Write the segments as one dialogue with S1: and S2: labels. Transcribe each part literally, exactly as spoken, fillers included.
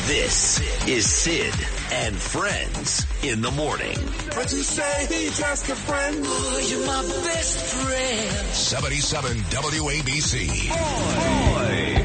S1: This is Sid and Friends in the morning.
S2: But you say he's just a friend.
S3: Oh, you're my best friend.
S4: seventy-seven W A B C.
S1: Boy.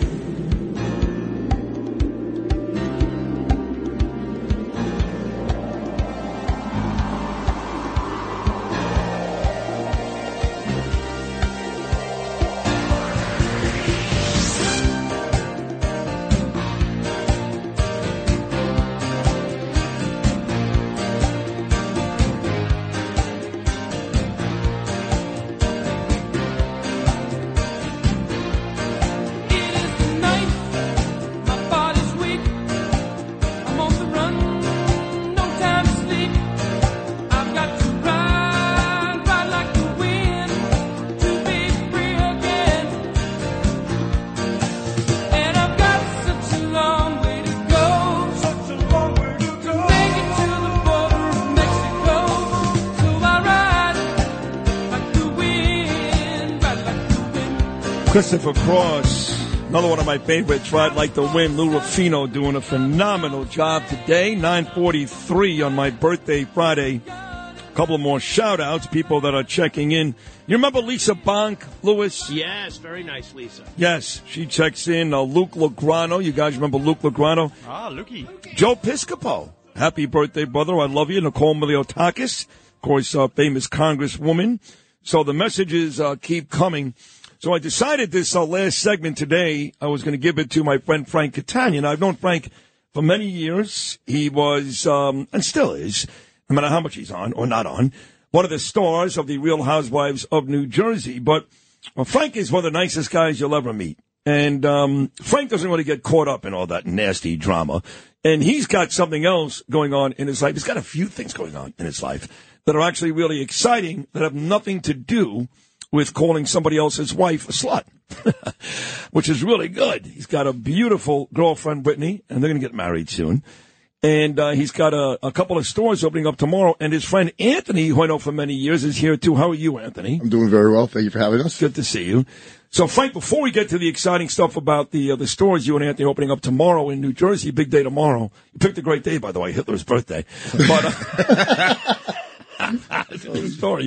S5: Christopher Cross, another one of my favorites, Ride Like the Wind. Lou Rufino doing a phenomenal job today. nine forty-three on my birthday Friday. A couple more shout-outs, people that are checking in. You remember Lisa Bonk, Lewis?
S6: Yes, very nice, Lisa.
S5: Yes, she checks in. Uh, Luke Lograno, you guys remember Luke Lograno?
S6: Ah, Lukey.
S5: Joe Piscopo, happy birthday, brother. I love you. Nicole Miliotakis, of course, uh, famous congresswoman. So the messages uh, keep coming. So I decided this uh, last segment today, I was going to give it to my friend Frank Catania. Now, I've known Frank for many years. He was, um, and still is, no matter how much he's on or not on, one of the stars of the Real Housewives of New Jersey. But well, Frank is one of the nicest guys you'll ever meet. And um, Frank doesn't really get caught up in all that nasty drama. And he's got something else going on in his life. He's got a few things going on in his life that are actually really exciting, that have nothing to do with calling somebody else's wife a slut, which is really good. He's got a beautiful girlfriend, Brittany, and they're going to get married soon. And uh, he's got a, a couple of stores opening up tomorrow. And his friend Anthony, who I know for many years, is here too. How are you, Anthony?
S7: I'm doing very well. Thank you for having us.
S5: Good to see you. So, Frank, before we get to the exciting stuff about the uh, the stores you and Anthony opening up tomorrow in New Jersey, big day tomorrow. You picked a great day, by the way, Hitler's birthday. But uh, that's a good story.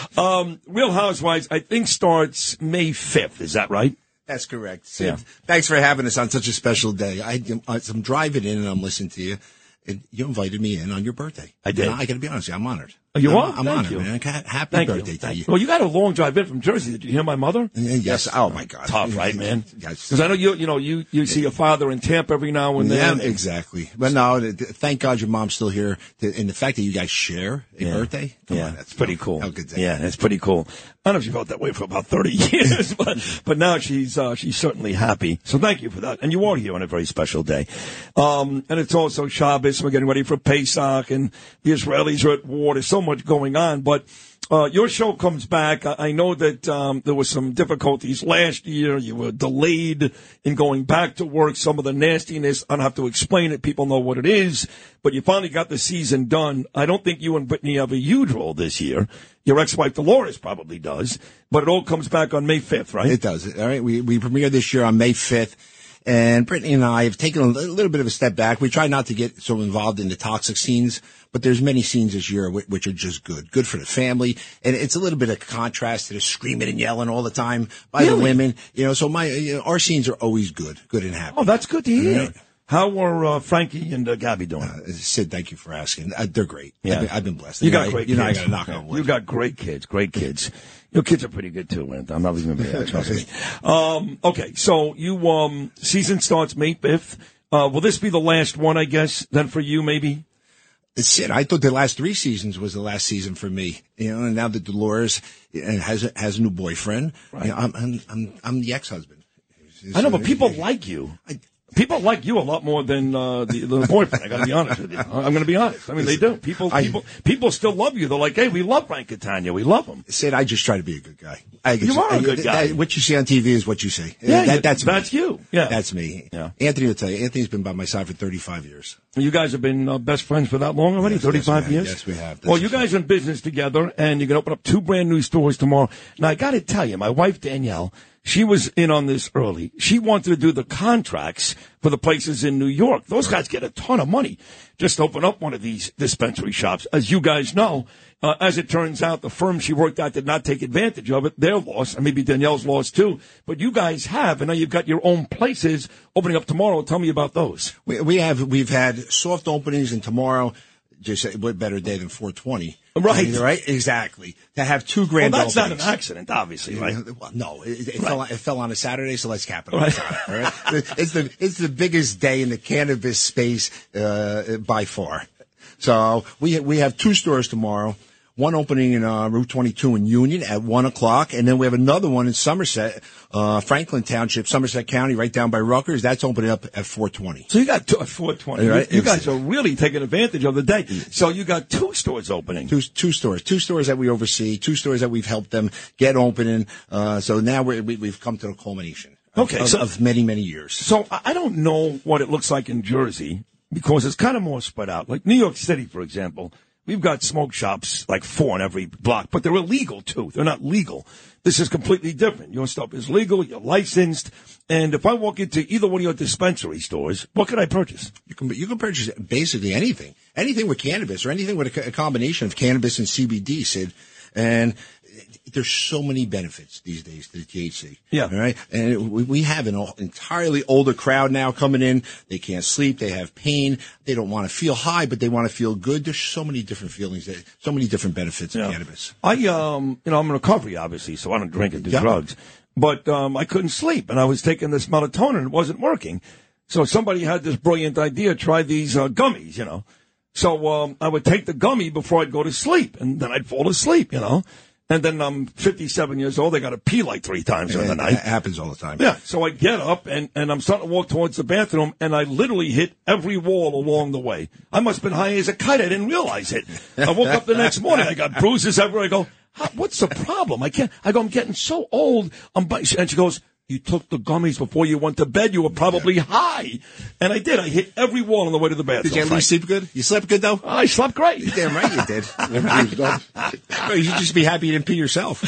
S5: Um, Real Housewives, I think, starts May fifth. Is that right?
S8: That's correct. Sid,
S5: Yeah.
S8: thanks for having us on such a special day. I, I'm driving in and I'm listening to you. And you invited me in on your birthday.
S5: I did.
S8: And I got to be honest with you, I'm honored.
S5: Oh, you
S8: I'm,
S5: are?
S8: I'm
S5: Thank
S8: honored,
S5: you.
S8: man. Happy
S5: Thank
S8: birthday
S5: you.
S8: to
S5: Thank
S8: you.
S5: Well, you got a long drive in from Jersey. Did you hear my mother?
S8: Yes. Oh, my God.
S5: Tough, right, man?
S8: Yes.
S5: Because I know you, you know, you, you see your father in Tampa every now and
S8: Yeah,
S5: then.
S8: exactly. But no, th- th- thank God your mom's still here. Th- And the fact that you guys share a
S5: Yeah.
S8: birthday, come
S5: yeah,
S8: on,
S5: that's pretty cool.
S8: How good day.
S5: Yeah, that's pretty cool. I don't know if she felt that way for about thirty years, but but now she's uh, she's certainly happy. So thank you for that. And you are here on a very special day. Um, and it's also Shabbos. We're getting ready for Pesach, and the Israelis are at war. There's so much going on, but. Uh, your show comes back. I, I know that um, there were some difficulties last year. You were delayed in going back to work. Some of the nastiness, I don't have to explain it. People know what it is. But you finally got the season done. I don't think you and Brittany have a huge role this year. Your ex-wife Dolores probably does. But it all comes back on May fifth, right?
S8: It does. All right. We, we premiere this year on May fifth. And Brittany and I have taken a little bit of a step back. We try not to get so involved in the toxic scenes, but there's many scenes this year which, which are just good. Good for the family. And it's a little bit of contrast to the screaming and yelling all the time by
S5: Really?
S8: the women. You know, so my, you know, our scenes are always good, good and happy.
S5: Oh, that's good to hear.
S8: Right.
S5: How are uh, Frankie and uh, Gabby doing?
S8: Uh, Sid, thank you for asking. Uh, they're great.
S5: Yeah.
S8: I've been, I've been blessed.
S5: You got
S8: know,
S5: great
S8: You know, I
S5: kids.
S8: got to knock on wood.
S5: You got great kids, great kids. Your kids are pretty good too, man. I'm not even going to be trust me. Um, okay, so you um, season starts May fifth. Uh, will this be the last one, I guess, then for you, maybe?
S8: Sid, I thought the last three seasons was the last season for me. You know, and now that Dolores uh, has a, has a new boyfriend,
S5: Right.
S8: you know, I'm, I'm I'm I'm the ex-husband.
S5: I know, but people like you.
S8: I,
S5: People like you a lot more than uh, the, the boyfriend. I got to be honest with you. I'm going to be honest. I mean, they do. People,
S8: I-
S5: people, people still love you. They're like, hey, we love Frank Catania. We love him.
S8: Sid, I just try to be a good guy. I,
S5: You are a
S8: I-
S5: good guy.
S8: that- what you see on T V is what you see.
S5: Yeah,
S8: that,
S5: you-
S8: that's me.
S5: that's you. Yeah.
S8: That's me.
S5: Yeah.
S8: Anthony will tell you. Anthony's been by my side for thirty-five years.
S5: You guys have been uh, best friends for that long already?
S8: Yes,
S5: thirty-five
S8: yes, we
S5: years?
S8: have. Yes, we have. That's
S5: Well,
S8: a
S5: you
S8: fact.
S5: guys are in business together, and you're going to open up two brand new stores tomorrow. Now, I got to tell you, my wife, Danielle, She was in on this early. She wanted to do the contracts for the places in New York. Those guys get a ton of money just to open up one of these dispensary shops. As you guys know, uh, as it turns out, the firm she worked at did not take advantage of it. Their loss, and maybe Danielle's loss too. But you guys have, and now you've got your own places opening up tomorrow. Tell me about those.
S8: We, we have, we've had soft openings, and tomorrow, just what better day than four twenty.
S5: Right.
S8: I mean, right? Exactly. To have two grand
S5: Well, that's
S8: openings.
S5: not an accident, obviously, right?
S8: Well, no, it, it,
S5: Right.
S8: fell, it fell on a Saturday, so let's capitalize on it. All right? It's the it's the biggest day in the cannabis space uh, by far. So we we have two stores tomorrow. One opening in uh, Route twenty-two in Union at one o'clock, and then we have another one in Somerset, uh, Franklin Township, Somerset County, right down by Rutgers. That's opening up at four twenty.
S5: So you got two, four twenty.
S8: Right.
S5: You, you guys are really taking advantage of the day. So you got two stores opening.
S8: Two, two stores, two stores that we oversee, two stores that we've helped them get opening. Uh, so now we're, we, we've come to the culmination of,
S5: Okay,
S8: of,
S5: so-
S8: of many, many years.
S5: So I I don't know what it looks like in Jersey because it's kind of more spread out. Like New York City, for example, we've got smoke shops, like four on every block, but they're illegal too. They're not legal. This is completely different. Your stuff is legal. You're licensed. And if I walk into either one of your dispensary stores, what can I purchase?
S8: You can you can purchase basically anything, anything with cannabis or anything with a, co- a combination of cannabis and C B D, Sid. And there's so many benefits these days to the T H C.
S5: Yeah.
S8: All right. And we, we have an all, entirely older crowd now coming in. They can't sleep. They have pain. They don't want to feel high, but they want to feel good. There's so many different feelings, that, so many different benefits of
S5: Yeah.
S8: cannabis.
S5: I, um, you know, I'm in recovery, obviously, so I don't drink and do
S8: Yeah.
S5: drugs. But um, I couldn't sleep, and I was taking this melatonin, and it wasn't working. So somebody had this brilliant idea, try these uh, gummies, you know. So um, I would take the gummy before I'd go to sleep, and then I'd fall asleep, you know. And then I'm fifty-seven years old. I got to pee like three times during the
S8: It
S5: night.
S8: happens all the time.
S5: Yeah. So I get up, and, and I'm starting to walk towards the bathroom, and I literally hit every wall along the way. I must have been high as a kite. I didn't realize it. I woke up the next morning. I got bruises everywhere. I go, How, what's the problem? I can't. I go, I'm getting so old. I'm, and she goes, you took the gummies before you went to bed. You were probably high. And I did. I hit every wall on the way to the bathroom.
S8: Did you at least sleep good? You slept good, though?
S5: I slept great.
S8: Damn right you did. Well, you should just be happy you didn't pee yourself.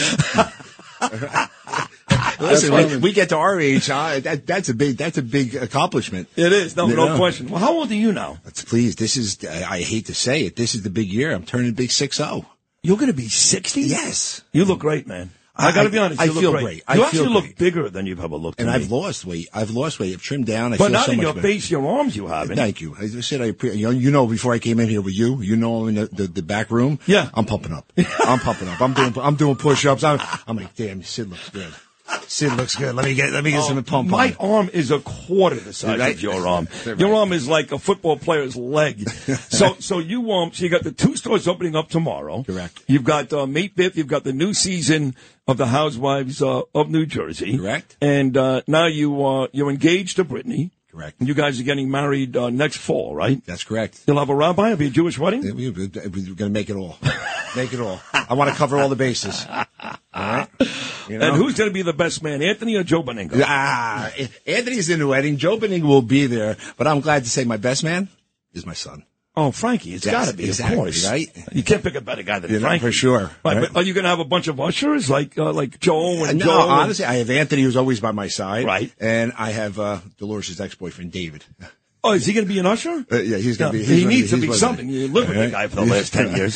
S8: Listen, we, we get to our age, huh? That, that's a big, that's a big accomplishment.
S5: It is. No,
S8: You
S5: no
S8: know.
S5: question. Well, how old are you now?
S8: Let's please, this is, I, I hate to say it, this is the big year. I'm turning big six oh.
S5: You're going to be sixty?
S8: Yes.
S5: You look great, man. I, got to be honest.
S8: I
S5: You look
S8: feel
S5: great.
S8: great. I
S5: You
S8: feel
S5: actually look
S8: great.
S5: bigger than you've ever looked.
S8: And
S5: to
S8: I've
S5: me.
S8: lost weight. I've lost weight. I've trimmed down. I
S5: But
S8: feel
S5: not
S8: so
S5: in
S8: much
S5: your
S8: better.
S5: face, your arms you haven't.
S8: Thank you. I said I, pre- you know, you know, before I came in here with you, you know, in the, the, the back room.
S5: Yeah.
S8: I'm pumping up. I'm pumping up. I'm doing, I'm doing push-ups. I'm, I'm like, damn, Sid looks good. Sid looks good. Let me get, let me get some pump
S5: My
S8: on.
S5: arm is a quarter the size
S8: Right?
S5: of your arm.
S8: Right.
S5: Your arm is like a football player's leg. so, so you um, so you got the two stores opening up tomorrow.
S8: Correct.
S5: You've got uh, May fifth. You've got the new season of the Housewives uh, of New Jersey.
S8: Correct.
S5: And uh, now you uh, you're engaged to Brittany.
S8: Correct.
S5: And you guys are getting married uh, next fall, right?
S8: That's correct.
S5: You'll have a rabbi. It'll be a Jewish wedding.
S8: We- We're going to make it all. Make it all. I want to cover all the bases. All right? You know?
S5: And who's going to be the best man, Anthony or Joe Beningo?
S8: Ah, Anthony's in the wedding. Joe Benning will be there. But I'm glad to say my best man is my son.
S5: Oh, Frankie, it's
S8: Yes,
S5: got to be,
S8: exactly,
S5: of course.
S8: right?
S5: You can't pick a better guy than
S8: You know,
S5: Frankie.
S8: for sure,
S5: Right,
S8: right?
S5: but are you going to have a bunch of ushers like uh, like Joe and
S8: no,
S5: Joe? and-
S8: honestly, I have Anthony, who's always by my side.
S5: Right.
S8: And I have uh, Dolores' ex-boyfriend, David.
S5: Oh, is he going to be an usher?
S8: Uh, yeah, he's going to
S5: Yeah,
S8: be.
S5: he
S8: he's gonna
S5: needs to
S8: he's
S5: be
S8: gonna
S5: something. You live with the
S8: Right.
S5: guy for the last ten years.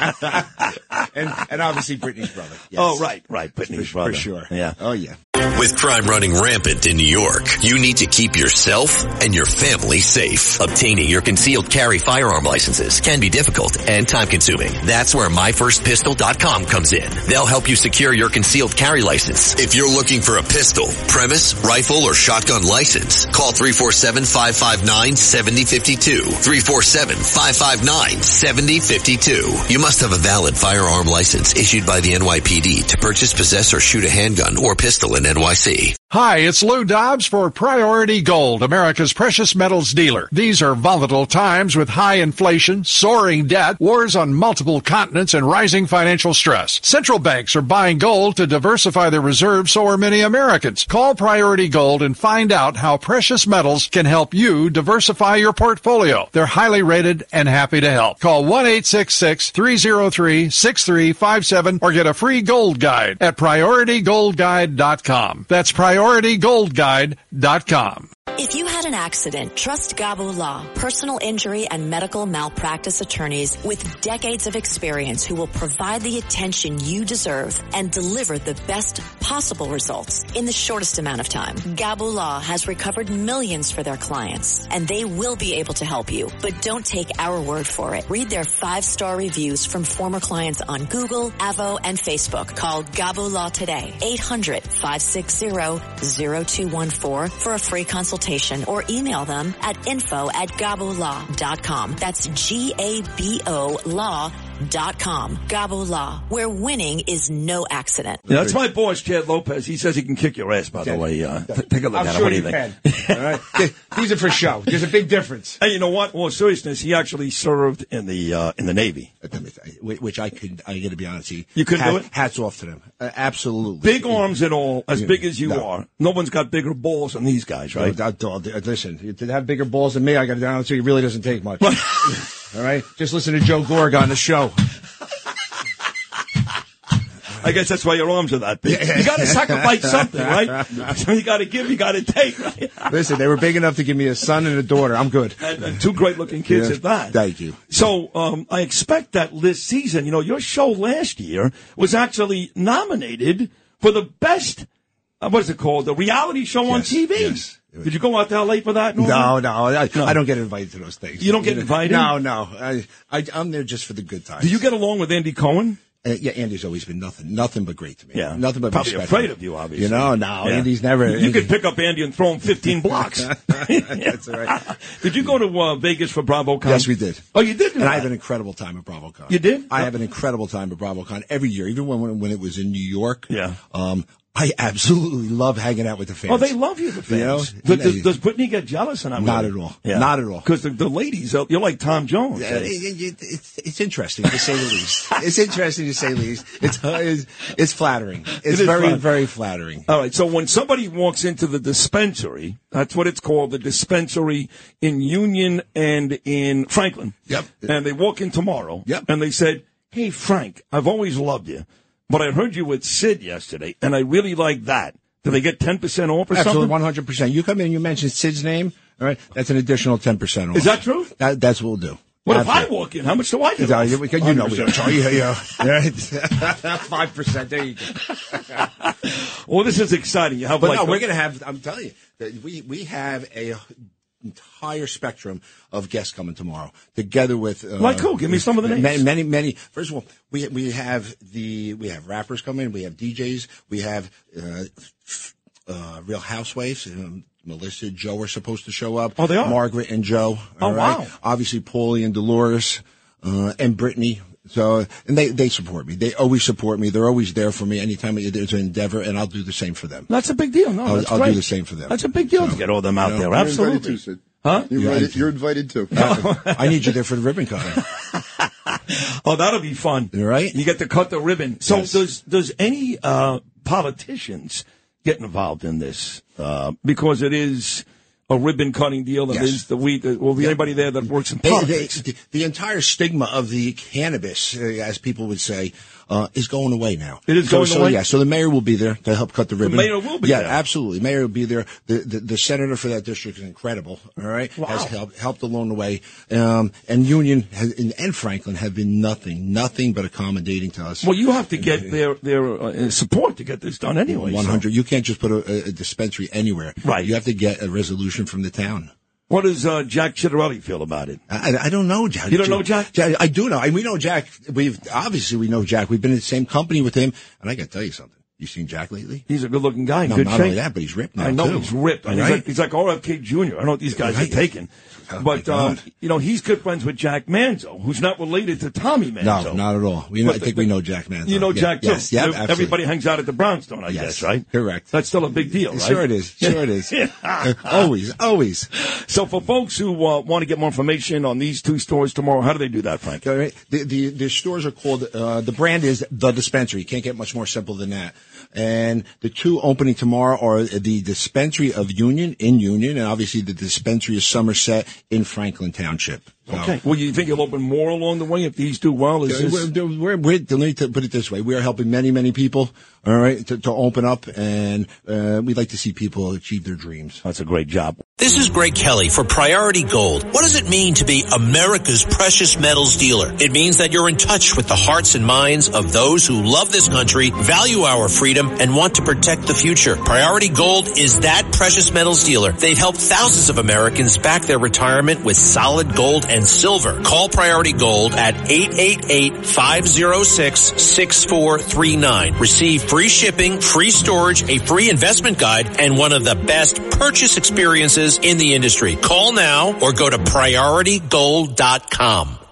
S8: and, and obviously Brittany's brother. Yes.
S5: Oh, right, right. Brittany's
S8: For,
S5: brother.
S8: for sure.
S5: Yeah.
S8: Oh, yeah.
S1: With crime running rampant in New York, you need to keep yourself and your family safe. Obtaining your concealed carry firearm licenses can be difficult and time-consuming. That's where my first pistol dot com comes in. They'll help you secure your concealed carry license. If you're looking for a pistol, premise, rifle, or shotgun license, call three four seven, five five nine, seven zero five two. three four seven, five five nine, seven zero five two. You must have a valid firearm license issued by the N Y P D to purchase, possess, or shoot a handgun or pistol in N Y C.
S6: Hi, it's Lou Dobbs for Priority Gold, America's precious metals dealer. These are volatile times with high inflation, soaring debt, wars on multiple continents, and rising financial stress. Central banks are buying gold to diversify their reserves, so are many Americans. Call Priority Gold and find out how precious metals can help you diversify your portfolio. They're highly rated and happy to help. Call one eight six six, three oh three, six three five seven or get a free gold guide at priority gold guide dot com. That's priority gold guide dot com.
S9: If you had an accident, trust Gabo Law, personal injury and medical malpractice attorneys with decades of experience who will provide the attention you deserve and deliver the best possible results in the shortest amount of time. Gabo Law has recovered millions for their clients, and they will be able to help you. But don't take our word for it. Read their five-star reviews from former clients on Google, Avo, and Facebook. Call Gabo Law today, eight hundred, five six zero, zero two one four for a free consultation, or email them at info at gabo law dot com. That's G A B O law dot com. Gabo Law, where winning is no accident.
S5: Yeah, that's my boss, Chad Lopez. He says he can kick your ass, by the way. Uh, t- take a look
S8: I'm
S5: at
S8: sure
S5: it. What do you
S8: you
S5: think?
S8: can. All right. These are for show. There's a big difference.
S5: Hey, you know what? Well, seriousness, he actually served in the uh, in the Navy.
S8: Which I could, I got to be honest with you.
S5: You couldn't
S8: hat,
S5: do it?
S8: Hats off to them. Uh, absolutely.
S5: Big arms and all, as
S8: Yeah.
S5: big as you
S8: No.
S5: are. No one's got bigger balls than these guys, right?
S8: No, no, no, listen, to have bigger balls than me, I got to be honest with you, it really doesn't take much. All right? Just listen to Joe Gorg on the show.
S5: I guess that's why your arms are that big. You got to sacrifice something, right? So you got to give, you got to take, right?
S8: Listen, they were big enough to give me a son and a daughter. I'm good.
S5: And, and two great-looking kids
S8: Yeah.
S5: at that.
S8: Thank you.
S5: So um, I expect that this season, you know, your show last year was actually nominated for the best, uh, what is it called, the reality show on
S8: Yes,
S5: T V.
S8: yes.
S5: Did you go out to L A for that? Norman?
S8: No, no, I,
S5: No.
S8: I don't get invited to those things.
S5: You don't get invited?
S8: No, no. I, I, I'm there just for the good times.
S5: Do you get along with Andy Cohen?
S8: Uh, yeah, Andy's always been nothing, nothing but great to me.
S5: Yeah.
S8: Nothing but
S5: Probably
S8: respectful.
S5: afraid of you, obviously.
S8: You know, no,
S5: Yeah.
S8: Andy's never.
S5: You
S8: Andy,
S5: could pick up Andy and throw him fifteen blocks.
S8: That's all right.
S5: Did you go to uh, Vegas for BravoCon?
S8: Yes, we did.
S5: Oh, you did do
S8: And
S5: that?
S8: I have an incredible time at BravoCon.
S5: You did?
S8: I have an incredible time at BravoCon every year, even when when, when it was in New York.
S5: Yeah.
S8: Um, I absolutely love hanging out with the fans.
S5: Oh, they love you, the fans.
S8: You know?
S5: Does, does, does Brittany get jealous? And I'm
S8: Not at all. Not at all.
S5: Because the, the ladies, uh, you're like Tom Jones.
S8: Yeah, it, it, it's, it's interesting to say the least. It's interesting to say the least. It's uh, it's, it's flattering. It's
S5: It is
S8: very
S5: flattering.
S8: very flattering.
S5: All right, so when somebody walks into the dispensary, that's what it's called, the dispensary in Union and in Franklin.
S8: Yep.
S5: And they walk in tomorrow.
S8: Yep.
S5: And they said, hey, Frank, I've always loved you, but I heard you with Sid yesterday, and I really like that. Do they get ten percent off or
S8: Absolutely,
S5: something?
S8: one hundred percent. You come in and you mention Sid's name, all right, that's an additional ten percent off.
S5: Is that true?
S8: That, that's what we'll do.
S5: What if I
S8: Absolutely.
S5: walk in? How much do I get?
S8: No,
S5: off?
S8: you, you know we don't charge you. Yeah,
S5: Uh,
S8: five percent. There you go.
S5: Well, this is exciting. You have
S8: But
S5: like
S8: no,
S5: the-
S8: we're going to have. I'm telling you, that we we have a entire spectrum of guests coming tomorrow, together with uh,
S5: Like who? Give me some of the names.
S8: Many, many, many. First of all, we we have the we have rappers coming. We have D Js. We have uh, uh, Real Housewives. Um, Melissa, Joe are supposed to show up.
S5: Oh, they are?
S8: Margaret and Joe.
S5: Oh,
S8: all right?
S5: wow.
S8: Obviously, Paulie and Dolores uh, and Brittany. So, and they, they support me. They always support me. They're always there for me anytime there's an endeavor, and I'll do the same for them.
S5: That's a big deal. No,
S8: I'll,
S5: that's
S8: I'll
S5: great.
S8: do the same for them.
S5: That's a big deal
S8: So,
S5: to get all them out
S8: you know,
S5: there.
S7: You're
S5: Absolutely.
S7: invited too, Sid.
S5: Huh?
S7: You're,
S8: Yeah,
S7: invited,
S8: I-
S7: you're invited too.
S8: I need you there for the ribbon cutting.
S5: Oh, that'll be fun.
S8: Right?
S5: You get to cut the ribbon. So
S8: Yes.
S5: does does any uh, politicians get involved in this? Uh, because it is a ribbon cutting deal. It
S8: Yes.
S5: is the weed. Will be anybody there that works in
S8: They- they-
S5: politics?
S8: the, the entire stigma of the cannabis, uh, as people would say, uh, is going away now.
S5: It is
S8: so,
S5: going
S8: so,
S5: away?
S8: Yeah, so the mayor will be there to help cut the ribbon.
S5: mayor will be
S8: yeah,
S5: there.
S8: absolutely. Mayor will be there. The, the the senator for that district is incredible. All right,
S5: Wow.
S8: has helped helped along the way. Um, and Union has, and, and Franklin have been nothing, nothing but accommodating to us.
S5: Well, you have to get their their uh, support to get this done anyway.
S8: One
S5: so.
S8: hundred. You can't just put a, a dispensary anywhere.
S5: Right.
S8: You have to get a resolution from the town.
S5: What does uh, Jack Chitterelli feel about it?
S8: I, I don't know, Jack.
S5: You don't know Jack?
S8: Jack? I do know. I, we know Jack. We've obviously we know Jack. We've been in the same company with him, and I got to tell you something. You seen Jack lately?
S5: He's a good-looking guy.
S8: No,
S5: Good
S8: not
S5: shape.
S8: only that, but he's ripped now,
S5: I know
S8: too.
S5: he's ripped. I mean,
S8: Right?
S5: He's like, he's like R F K Junior I don't know what these guys
S8: Right.
S5: are taking.
S8: Oh,
S5: but,
S8: my
S5: um,
S8: God.
S5: you know, he's good friends with Jack Manzo, who's not related to Tommy Manzo.
S8: No, not at all. We know, I
S5: But
S8: think
S5: the-
S8: we know Jack Manzo.
S5: You know
S8: Yeah,
S5: Jack, too.
S8: Yes, yeah,
S5: Ev-
S8: absolutely.
S5: Everybody hangs out at the Brownstone, I
S8: Yes,
S5: guess, right?
S8: correct.
S5: That's still a big deal, right?
S8: Sure it is. Sure it is. always, always.
S5: So for folks who uh, want to get more information on these two stores tomorrow, how do they do that, Frank?
S8: All right. The, the, the stores are called, uh, the brand is The Dispensary. You can't get much more simple than that. And the two opening tomorrow are the Dispensary of Union in Union, and obviously the Dispensary of Somerset in Franklin Township. So,
S5: Okay. Well, you think you'll open more along the way if these do well? Is
S8: Uh,
S5: this...
S8: We're, we're, we're, let me t- put it this way. We are helping many, many people, all right, to, to open up, and uh, we'd like to see people achieve their dreams.
S5: That's a great job.
S10: This is Greg Kelly for Priority Gold. What does it mean to be America's precious metals dealer? It means that you're in touch with the hearts and minds of those who love this country, value our freedom, and want to protect the future. Priority Gold is that precious metals dealer. They've helped thousands of Americans back their retirement with solid gold and silver. Call Priority Gold at eight eight eight, five oh six, six four three nine. Receive free shipping, free storage, a free investment guide, and one of the best purchase experiences in the industry. Call now or go to priority gold dot com.